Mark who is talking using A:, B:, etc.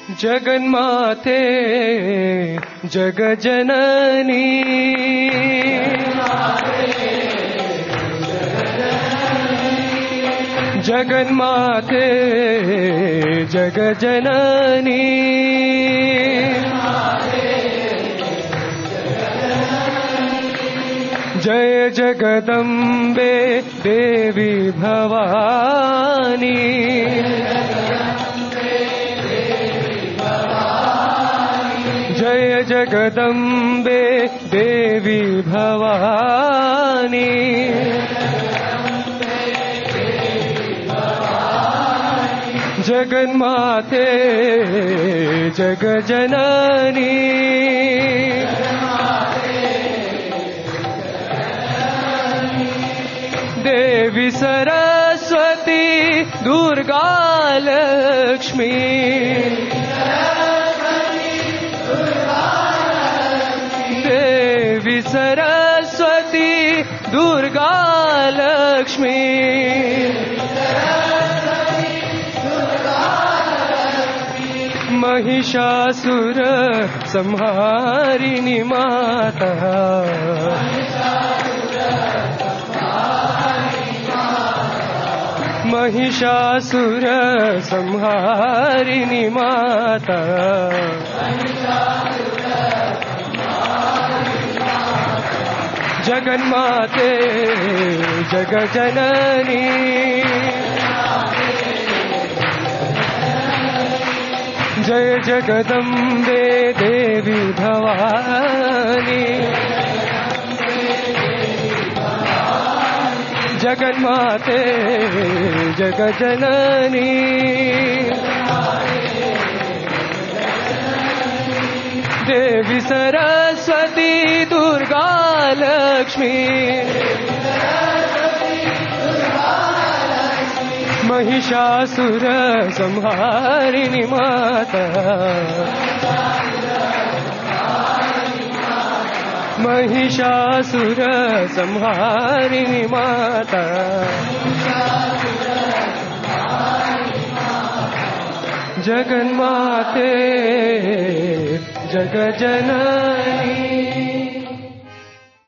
A: जगन्माते जगजननी जगन्माते जगजननी Jai Jagdambe Devi Bhavani Jai Jagdambe Devi Bhavani जगन्माते जगजननी Devi Saraswati Durga Lakshmi Devi Saraswati Durga Lakshmi Mahishasura संहारिणी Mata Mahishasura संहारिणी Mata जगन्माते जगजननी Jai Jagdambe Devi Bhavani जगन्माते जगजननी Devi Saraswati Durga Lakshmi Mahishasura संहारिणी Mata Mahishasura संहारिणी Mata जगन्माते जगजननी।